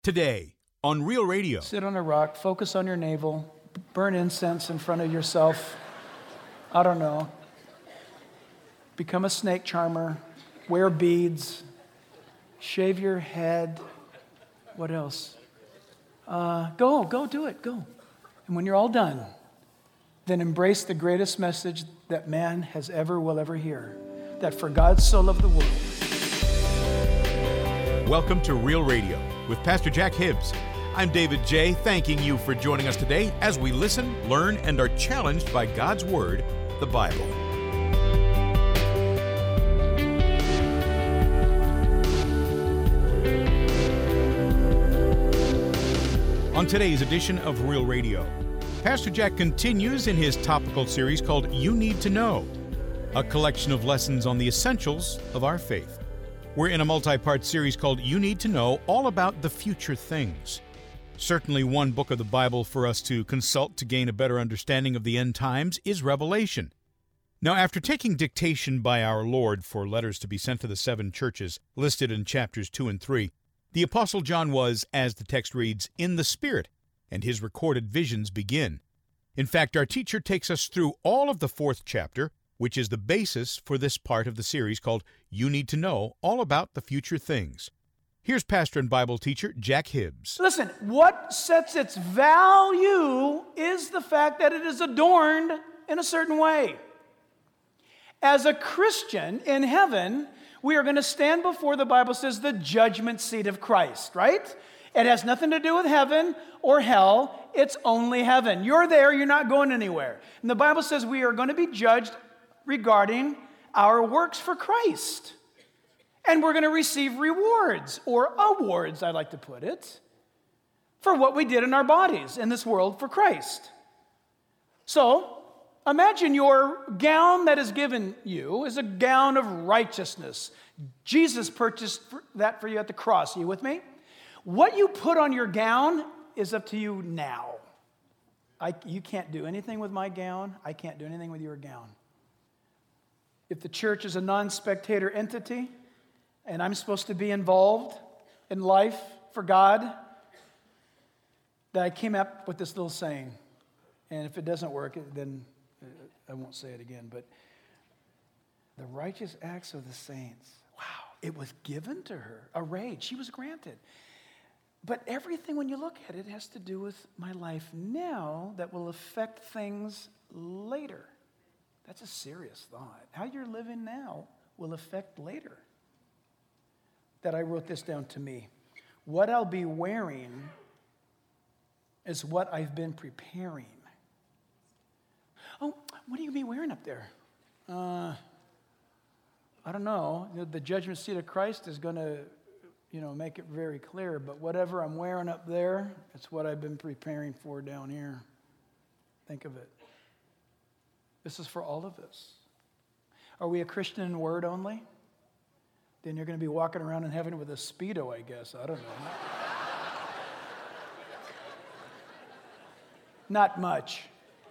Today on Real Radio. Sit on a rock, focus on your navel, burn incense in front of yourself. I don't know. Become a snake charmer, wear beads, shave your head. What else? Go do it, go. And when you're all done, then embrace the greatest message that man will ever hear, that for God so loved the world. Welcome to Real Radio with Pastor Jack Hibbs. I'm David J., thanking you for joining us today as we listen, learn, and are challenged by God's Word, the Bible. On today's edition of Real Radio, Pastor Jack continues in his topical series called You Need to Know, a collection of lessons on the essentials of our faith. We're in a multi-part series called You Need to Know, all about the future things. Certainly one book of the Bible for us to consult to gain a better understanding of the end times is Revelation. Now, after taking dictation by our Lord for letters to be sent to the 7 churches listed in chapters 2 and 3, the Apostle John was, as the text reads, in the Spirit, and his recorded visions begin. In fact, our teacher takes us through all of the 4th chapter, which is the basis for this part of the series called You Need to Know, all about the future things. Here's pastor and Bible teacher Jack Hibbs. Listen, what sets its value is the fact that it is adorned in a certain way. As a Christian in heaven, we are going to stand before, the Bible says, the judgment seat of Christ, right? It has nothing to do with heaven or hell. It's only heaven. You're there. You're not going anywhere. And the Bible says we are going to be judged regarding our works for Christ. And we're going to receive rewards, or awards, I like to put it, for what we did in our bodies in this world for Christ. So, imagine your gown that is given you is a gown of righteousness. Jesus purchased that for you at the cross. Are you with me? What you put on your gown is up to you now. You can't do anything with my gown. I can't do anything with your gown. If the church is a non-spectator entity, and I'm supposed to be involved in life for God, that I came up with this little saying. And if it doesn't work, then I won't say it again. But the righteous acts of the saints. Wow, it was given to her, arrayed. She was granted. But everything, when you look at it, has to do with my life now that will affect things later. That's a serious thought. How you're living now will affect later. That I wrote this down to me. What I'll be wearing is what I've been preparing. Oh, what are you going to be wearing up there? I don't know. The judgment seat of Christ is going to, make it very clear. But whatever I'm wearing up there, it's what I've been preparing for down here. Think of it. This is for all of us. Are we a Christian in word only? Then you're going to be walking around in heaven with a Speedo, I guess. I don't know. Not much.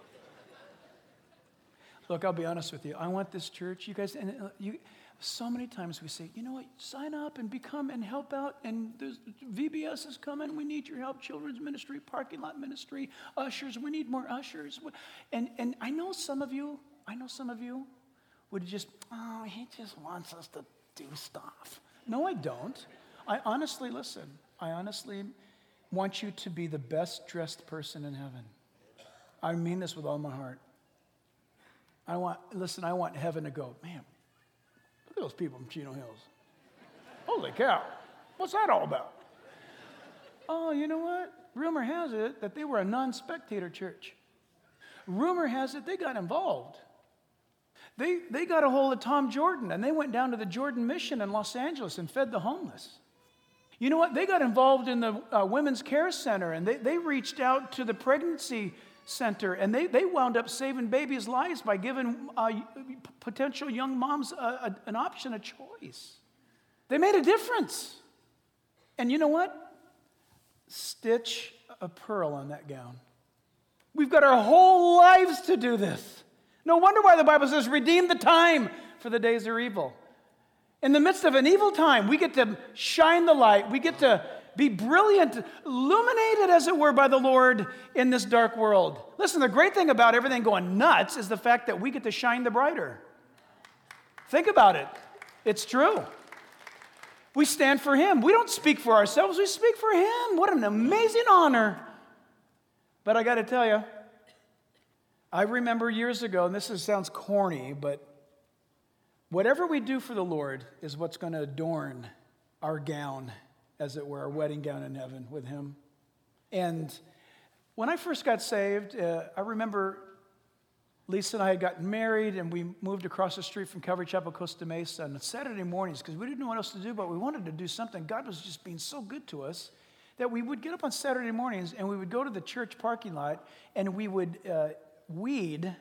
Look, I'll be honest with you. I want this church, you guys, and so many times we say, you know what, sign up and become and help out, and there's VBS is coming, we need your help, children's ministry, parking lot ministry, ushers, we need more ushers. And I know some of you would just, he just wants us to do stuff. No, I don't. I honestly want you to be the best dressed person in heaven. I mean this with all my heart. I want heaven to go, man, look at those people from Chino Hills. Holy cow, what's that all about? Oh, you know what? Rumor has it that they were a non-spectator church. Rumor has it they got involved. They got a hold of Tom Jordan, and they went down to the Jordan Mission in Los Angeles and fed the homeless. You know what? They got involved in the Women's Care Center, and they reached out to the pregnancy center, and they wound up saving babies' lives by giving potential young moms an option, a choice. They made a difference. And you know what? Stitch a pearl on that gown. We've got our whole lives to do this. No wonder why the Bible says, redeem the time, for the days are evil. In the midst of an evil time, we get to shine the light. We get to be brilliant, illuminated, as it were, by the Lord in this dark world. Listen, the great thing about everything going nuts is the fact that we get to shine the brighter. Think about it. It's true. We stand for Him. We don't speak for ourselves. We speak for Him. What an amazing honor. But I got to tell you, I remember years ago, and sounds corny, but whatever we do for the Lord is what's going to adorn our gown, as it were, our wedding gown in heaven with Him. And when I first got saved, I remember Lisa and I had gotten married, and we moved across the street from Calvary Chapel, Costa Mesa, on Saturday mornings, because we didn't know what else to do, but we wanted to do something. God was just being so good to us that we would get up on Saturday mornings, and we would go to the church parking lot, and we would weed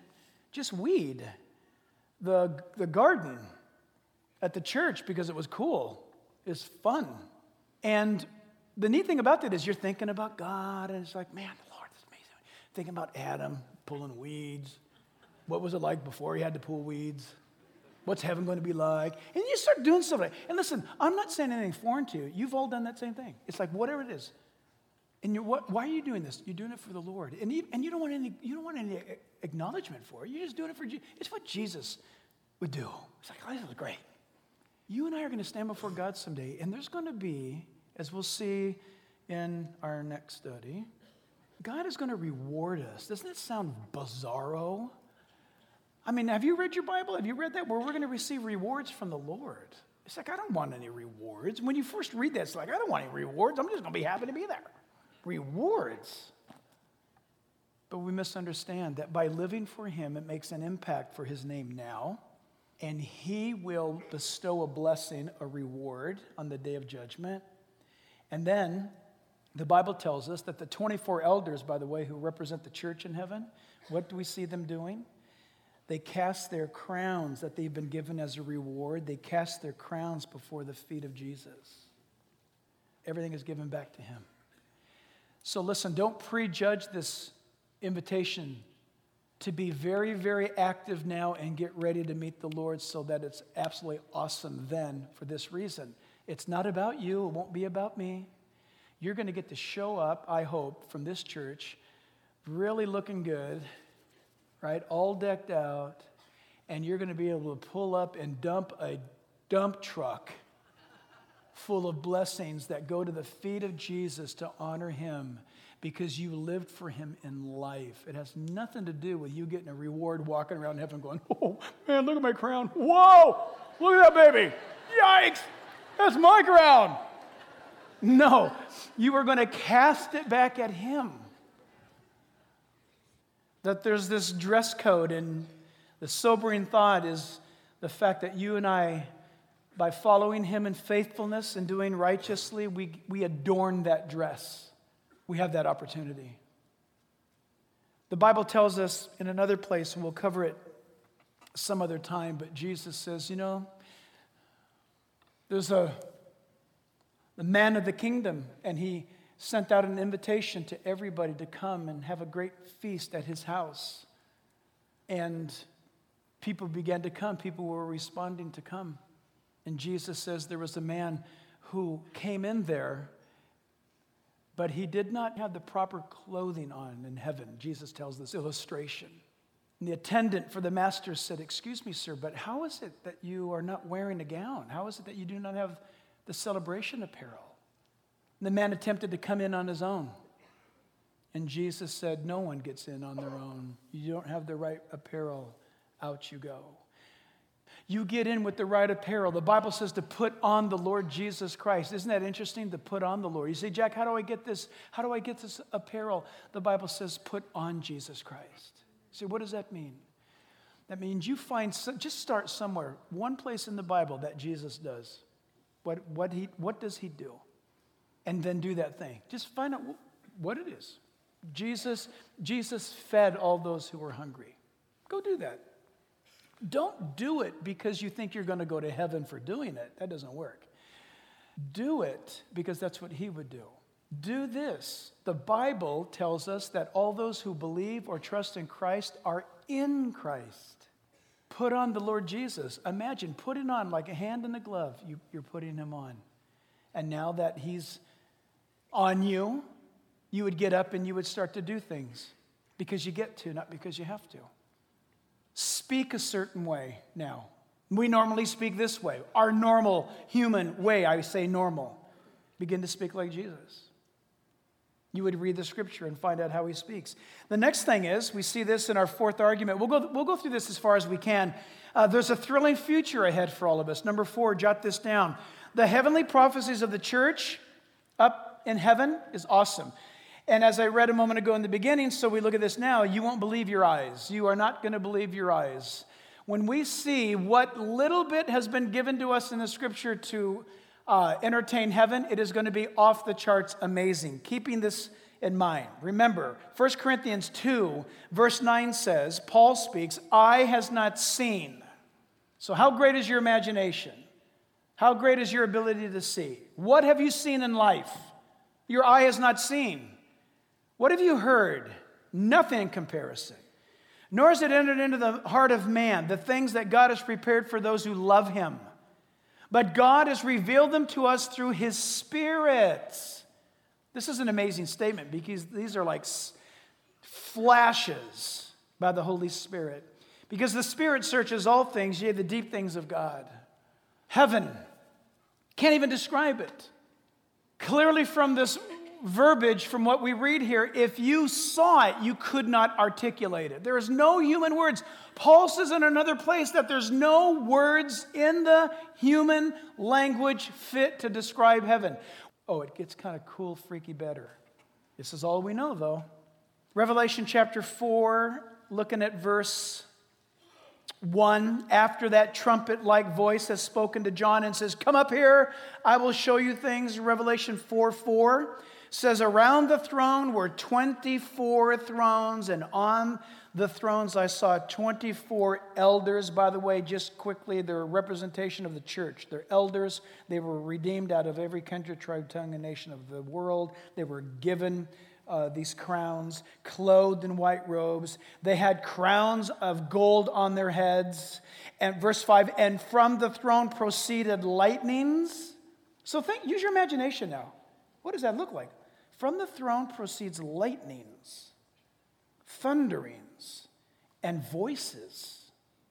the garden at the church, because it was cool. It was fun. And the neat thing about that is you're thinking about God, and it's like, man, the Lord is amazing. Thinking about Adam pulling weeds. What was it like before he had to pull weeds? What's heaven going to be like? And you start doing stuff like that. And listen, I'm not saying anything foreign to you. You've all done that same thing. It's like whatever it is. And why are you doing this? You're doing it for the Lord. And you don't want any acknowledgement for it. You're just doing it for Jesus. It's what Jesus would do. It's like, oh, this is great. You and I are going to stand before God someday, and there's going to be, as we'll see in our next study, God is going to reward us. Doesn't that sound bizarro? I mean, have you read your Bible? Have you read that? Where we're going to receive rewards from the Lord. It's like, I don't want any rewards. When you first read that, it's like, I don't want any rewards. I'm just going to be happy to be there. Rewards. But we misunderstand that by living for Him, it makes an impact for His name now. And He will bestow a blessing, a reward on the day of judgment. And then the Bible tells us that the 24 elders, by the way, who represent the church in heaven, what do we see them doing? They cast their crowns that they've been given as a reward. They cast their crowns before the feet of Jesus. Everything is given back to Him. So listen, don't prejudge this invitation to be very, very active now and get ready to meet the Lord, so that it's absolutely awesome then for this reason. It's not about you. It won't be about me. You're going to get to show up, I hope, from this church, really looking good, right, all decked out, and you're going to be able to pull up and dump a dump truck full of blessings that go to the feet of Jesus to honor Him, because you lived for Him in life. It has nothing to do with you getting a reward walking around heaven going, oh, man, look at my crown. Whoa, look at that baby. Yikes, that's my crown. No, you are going to cast it back at Him. That there's this dress code, and the sobering thought is the fact that you and I, by following Him in faithfulness and doing righteously, we adorn that dress. We have that opportunity. The Bible tells us in another place, and we'll cover it some other time, but Jesus says, there's the man of the kingdom, and He sent out an invitation to everybody to come and have a great feast at His house. And people began to come. People were responding to come. And Jesus says there was a man who came in there, but he did not have the proper clothing on in heaven. Jesus tells this illustration. And the attendant for the master said, excuse me, sir, but how is it that you are not wearing a gown? How is it that you do not have the celebration apparel? And the man attempted to come in on his own. And Jesus said, no one gets in on their own. You don't have the right apparel. Out you go. You get in with the right apparel. The Bible says to put on the Lord Jesus Christ. Isn't that interesting? To put on the Lord. You say, Jack, how do I get this? How do I get this apparel? The Bible says put on Jesus Christ. You say, what does that mean? That means you find, just start somewhere. One place in the Bible that Jesus does. What does He do? And then do that thing. Just find out what it is. Jesus fed all those who were hungry. Go do that. Don't do it because you think you're going to go to heaven for doing it. That doesn't work. Do it because that's what He would do. Do this. The Bible tells us that all those who believe or trust in Christ are in Christ. Put on the Lord Jesus. Imagine putting on like a hand in a glove. You're putting Him on. And now that He's on you, you would get up and you would start to do things because you get to, not because you have to. Speak a certain way now. We normally speak this way. Our normal human way, I say normal. Begin to speak like Jesus. You would read the scripture and find out how he speaks. The next thing is, we see this in our fourth argument. We'll go through this as far as we can. There's a thrilling future ahead for all of us. Number 4, jot this down. The heavenly prophecies of the church up in heaven is awesome. And as I read a moment ago in the beginning, so we look at this now, you won't believe your eyes. You are not going to believe your eyes. When we see what little bit has been given to us in the scripture to entertain heaven, it is going to be off the charts amazing. Keeping this in mind. Remember, 1 Corinthians 2, verse 9 says, Paul speaks, eye has not seen. So how great is your imagination? How great is your ability to see? What have you seen in life? Your eye has not seen. What have you heard? Nothing in comparison. Nor has it entered into the heart of man, the things that God has prepared for those who love him. But God has revealed them to us through his Spirit. This is an amazing statement because these are like flashes by the Holy Spirit. Because the Spirit searches all things, yea, the deep things of God. Heaven, can't even describe it. Clearly from this verbiage, from what we read here, if you saw it, you could not articulate it. There is no human words. Paul says in another place that there's no words in the human language fit to describe heaven. Oh, it gets kind of cool, freaky better. This is all we know, though. Revelation chapter 4, looking at verse 1, after that trumpet-like voice has spoken to John and says, come up here, I will show you things. Revelation 4:4 says, around the throne were 24 thrones, and on the thrones I saw 24 elders. By the way, just quickly, they're a representation of the church. They're elders. They were redeemed out of every country, tribe, tongue, and nation of the world. They were given these crowns, clothed in white robes. They had crowns of gold on their heads. And verse 5, and from the throne proceeded lightnings. So use your imagination now. What does that look like? From the throne proceeds lightnings, thunderings, and voices.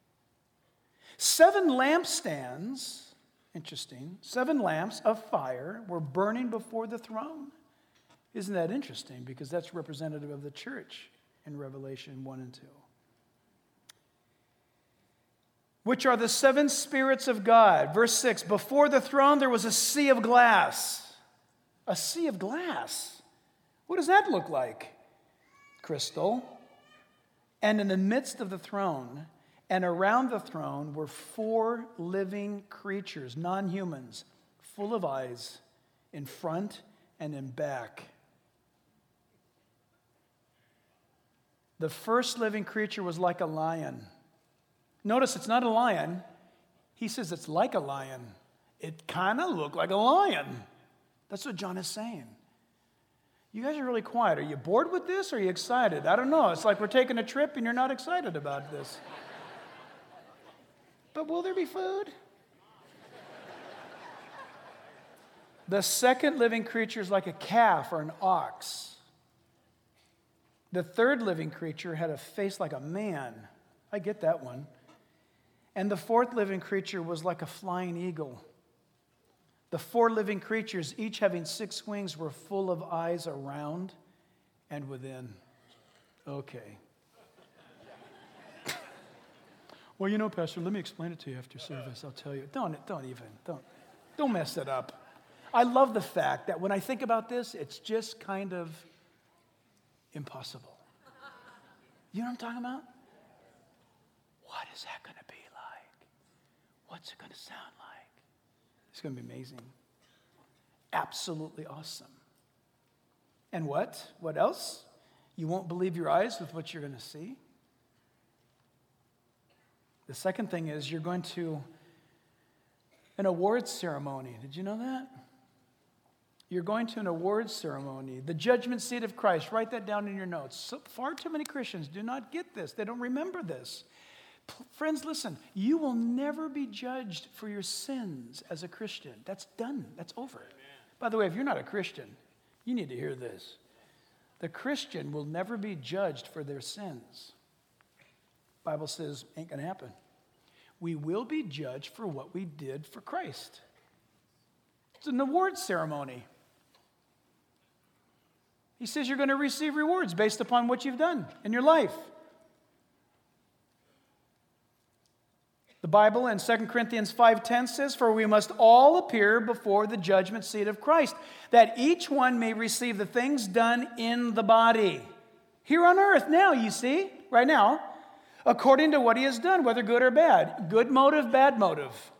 7 lampstands, interesting, 7 lamps of fire were burning before the throne. Isn't that interesting? Because that's representative of the church in Revelation 1 and 2. Which are the 7 spirits of God. Verse 6, before the throne there was a sea of glass. A sea of glass. What does that look like? Crystal. And in the midst of the throne and around the throne were 4 living creatures, non-humans, full of eyes in front and in back. The first living creature was like a lion. Notice it's not a lion. He says it's like a lion. It kind of looked like a lion. That's what John is saying. You guys are really quiet. Are you bored with this or are you excited? I don't know. It's like we're taking a trip and you're not excited about this. But will there be food? The second living creature is like a calf or an ox. The third living creature had a face like a man. I get that one. And the fourth living creature was like a flying eagle. The 4 living creatures, each having 6 wings, were full of eyes around and within. Okay. Well, you know, Pastor, let me explain it to you after service. I'll tell you. Don't mess it up. I love the fact that when I think about this, it's just kind of impossible. You know what I'm talking about? What is that going to be like? What's it going to sound like? It's going to be amazing. Absolutely awesome. And what? What else? You won't believe your eyes with what you're going to see. The second thing is you're going to an awards ceremony. Did you know that? You're going to an awards ceremony. The judgment seat of Christ. Write that down in your notes. So far too many Christians do not get this. They don't remember this. Friends, listen. You will never be judged for your sins as a Christian. That's done. That's over. Amen. By the way, if you're not a Christian, You need to hear this. The Christian will never be judged for their sins. The Bible says, ain't going to happen. We will be judged for what we did for Christ. It's an award ceremony. He says you're going to receive rewards based upon what you've done in your life. The Bible in 2 Corinthians 5:10 says, "For we must all appear before the judgment seat of Christ, that each one may receive the things done in the body." Here on earth now, you see, right now, according to what he has done, whether good or bad. Good motive, bad motive.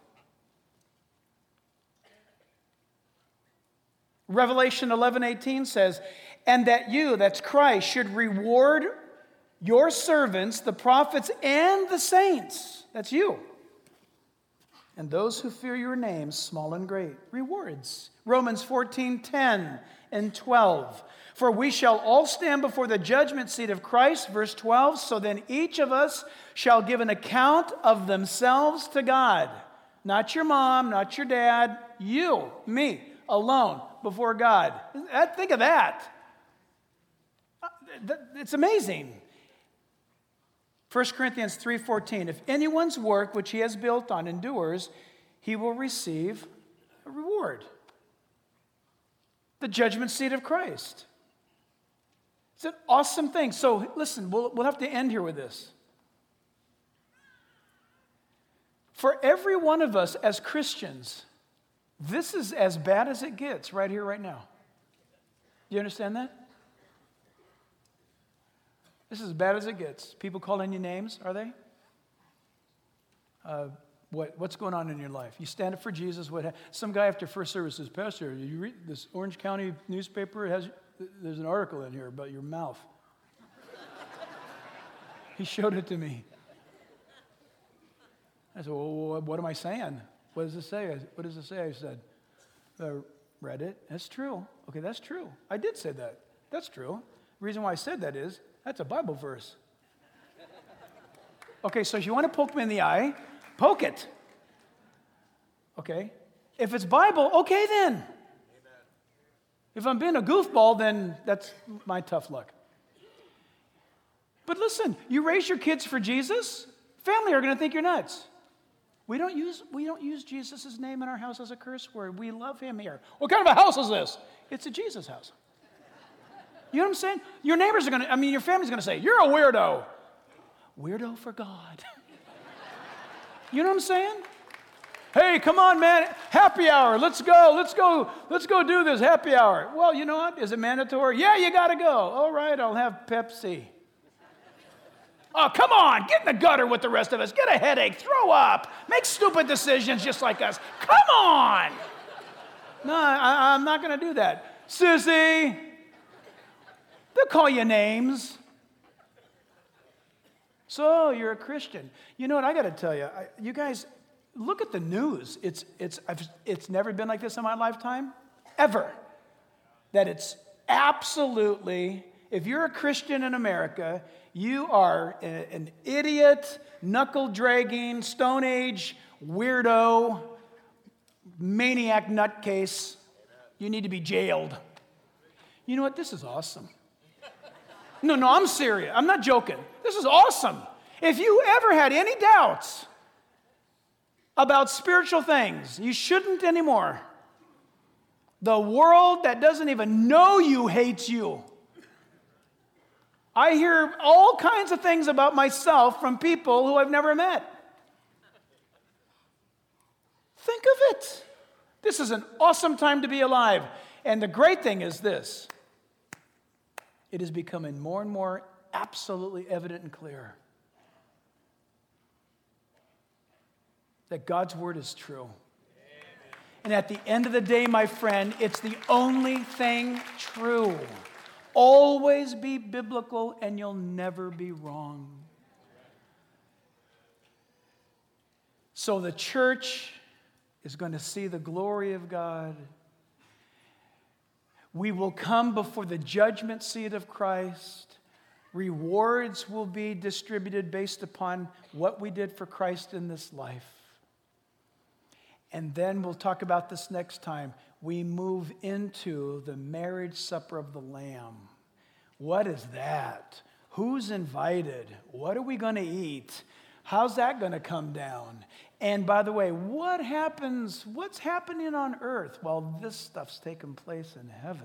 Revelation 11:18 says, "And that you," that's Christ, "should reward your servants, the prophets and the saints," that's you, "and those who fear your name, small and great." Rewards. Romans 14:10 and 12. "For we shall all stand before the judgment seat of Christ," verse 12, "so then each of us shall give an account of themselves to God." Not your mom, not your dad, you, me, alone before God. Think of that. It's amazing. 1 Corinthians 3:14, "If anyone's work which he has built on endures, he will receive a reward." The judgment seat of Christ. It's an awesome thing. So listen, we'll have to end here with this. For every one of us as Christians, this is as bad as it gets right here, right now. Do you understand that? This is as bad as it gets. People calling you names, are they? What's going on in your life? You stand up for Jesus. Some guy after first service says, "Pastor, you read this Orange County newspaper? There's an article in here about your mouth." He showed it to me. I said, "Well, what am I saying? What does it say?" What does it say? I said, "I read it. That's true." Okay, that's true. I did say that. That's true. The reason why I said that is, that's a Bible verse. Okay, so if you want to poke me in the eye, poke it. Okay? If it's Bible, okay then. Amen. If I'm being a goofball, then that's my tough luck. But listen, you raise your kids for Jesus, family are going to think you're nuts. We don't use Jesus' name in our house as a curse word. We love him here. What kind of a house is this? It's a Jesus house. You know what I'm saying? Your neighbors are your family's going to say, "You're a weirdo." Weirdo for God. You know what I'm saying? "Hey, come on, man. Happy hour. Let's go do this happy hour." Well, you know what? Is it mandatory? Yeah, you got to go. All right, I'll have Pepsi. "Oh, come on. Get in the gutter with the rest of us. Get a headache. Throw up. Make stupid decisions just like us. Come on." No, I'm not going to do that. "Sissy." They'll call you names. So you're a Christian. You know what? I got to tell you, you guys, look at the news. It's never been like this in my lifetime, ever. That it's absolutely, if you're a Christian in America, you are an idiot, knuckle-dragging, Stone Age weirdo, maniac nutcase. You need to be jailed. You know what? This is awesome. No, I'm serious. I'm not joking. This is awesome. If you ever had any doubts about spiritual things, you shouldn't anymore. The world that doesn't even know you hates you. I hear all kinds of things about myself from people who I've never met. Think of it. This is an awesome time to be alive. And the great thing is this. It is becoming more and more absolutely evident and clear that God's word is true. Amen. And at the end of the day, my friend, it's the only thing true. Always be biblical and you'll never be wrong. So the church is going to see the glory of God. We will come before the judgment seat of Christ. Rewards will be distributed based upon what we did for Christ in this life. And then we'll talk about this next time. we move into the marriage supper of the Lamb. What is that? Who's invited? What are we going to eat? How's that going to come down? And by the way, what's happening on earth while this stuff's taking place in heaven?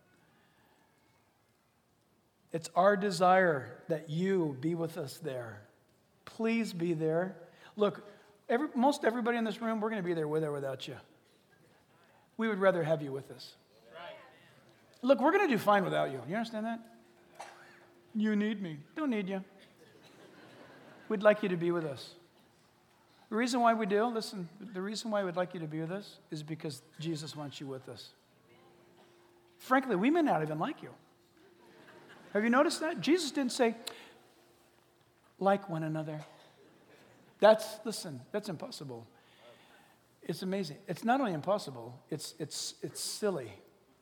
It's our desire that you be with us there. Please be there. Look, most everybody in this room, we're going to be there with or without you. We would rather have you with us. Look, we're going to do fine without you. You understand that? You need me. Don't need you. We'd like you to be with us. The reason why we do, listen, the reason why we'd like you to be with us is because Jesus wants you with us. Frankly, we may not even like you. Have you noticed that? Jesus didn't say, like one another. That's impossible. It's amazing. It's not only impossible, it's silly.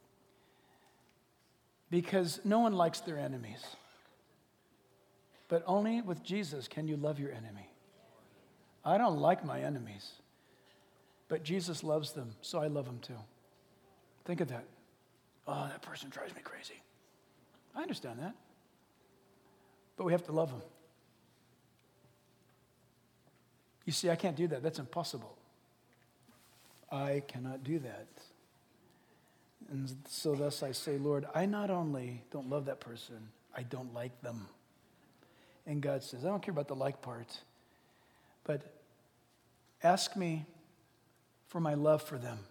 Because no one likes their enemies. But only with Jesus can you love your enemy. I don't like my enemies, but Jesus loves them, so I love them too. Think of that. Oh, that person drives me crazy. I understand that. But we have to love them. You see, I can't do that. That's impossible. I cannot do that. And so thus I say, Lord, I not only don't love that person, I don't like them. And God says, I don't care about the like part, but ask me for my love for them.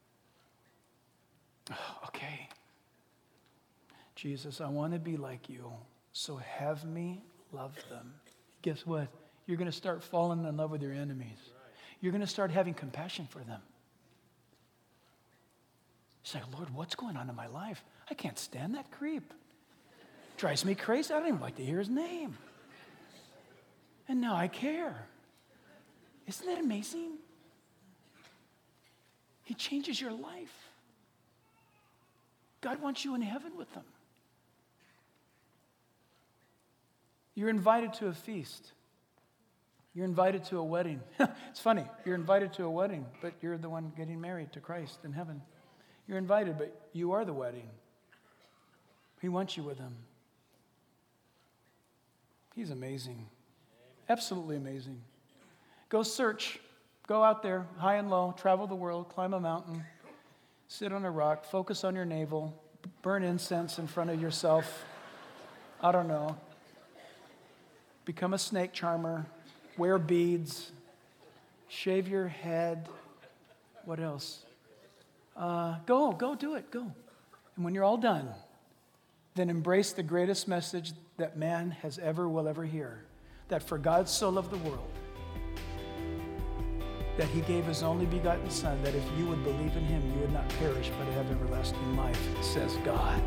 Okay. Jesus, I want to be like you, so have me love them. Guess what? You're going to start falling in love with your enemies. You're going to start having compassion for them. It's like, Lord, what's going on in my life? I can't stand that creep. Drives me crazy. I don't even like to hear his name. And now I care. Isn't that amazing? He changes your life. God wants you in heaven with them. You're invited to a feast. You're invited to a wedding. It's funny. You're invited to a wedding, but you're the one getting married to Christ in heaven. You're invited, but you are the wedding. He wants you with him. He's amazing. Absolutely amazing. Go search. Go out there, high and low, travel the world, climb a mountain, sit on a rock, focus on your navel, burn incense in front of yourself. I don't know. Become a snake charmer, wear beads, shave your head. What else? Go do it, go. And when you're all done, then embrace the greatest message that man will ever hear. That for God so loved the world, that he gave his only begotten Son, that if you would believe in him, you would not perish, but have everlasting life, says God.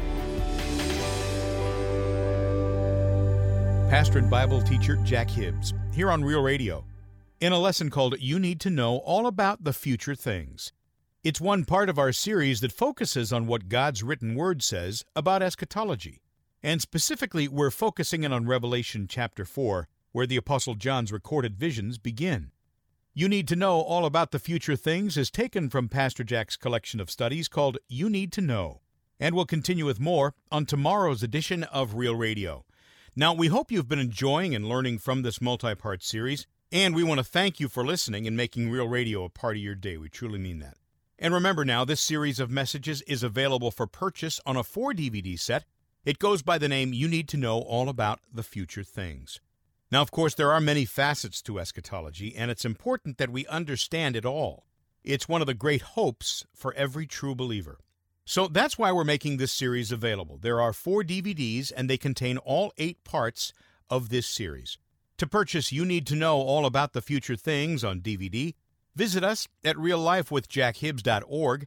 Pastor and Bible teacher Jack Hibbs, here on Real Radio, in a lesson called You Need to Know All About the Future Things. It's one part of our series that focuses on what God's written word says about eschatology. And specifically, we're focusing in on Revelation chapter 4, where the Apostle John's recorded visions begin. You Need to Know All About the Future Things is taken from Pastor Jack's collection of studies called You Need to Know, and we'll continue with more on tomorrow's edition of Real Radio. Now, we hope you've been enjoying and learning from this multi-part series, and we want to thank you for listening and making Real Radio a part of your day. We truly mean that. And remember now, this series of messages is available for purchase on a 4-DVD set. It goes by the name You Need to Know All About the Future Things. Now, of course, there are many facets to eschatology, and it's important that we understand it all. It's one of the great hopes for every true believer. So that's why we're making this series available. There are 4 DVDs, and they contain all 8 parts of this series. To purchase You Need to Know All About the Future Things on DVD, visit us at reallifewithjackhibbs.org,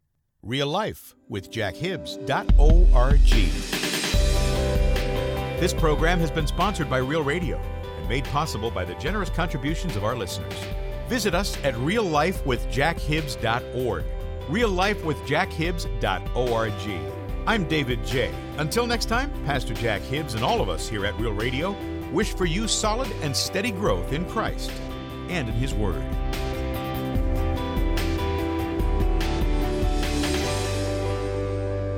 reallifewithjackhibbs.org. This program has been sponsored by Real Radio and made possible by the generous contributions of our listeners. Visit us at reallifewithjackhibbs.org, reallifewithjackhibbs.org. I'm David J. Until next time, Pastor Jack Hibbs and all of us here at Real Radio wish for you solid and steady growth in Christ and in His Word.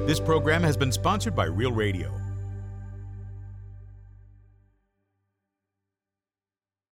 This program has been sponsored by Real Radio.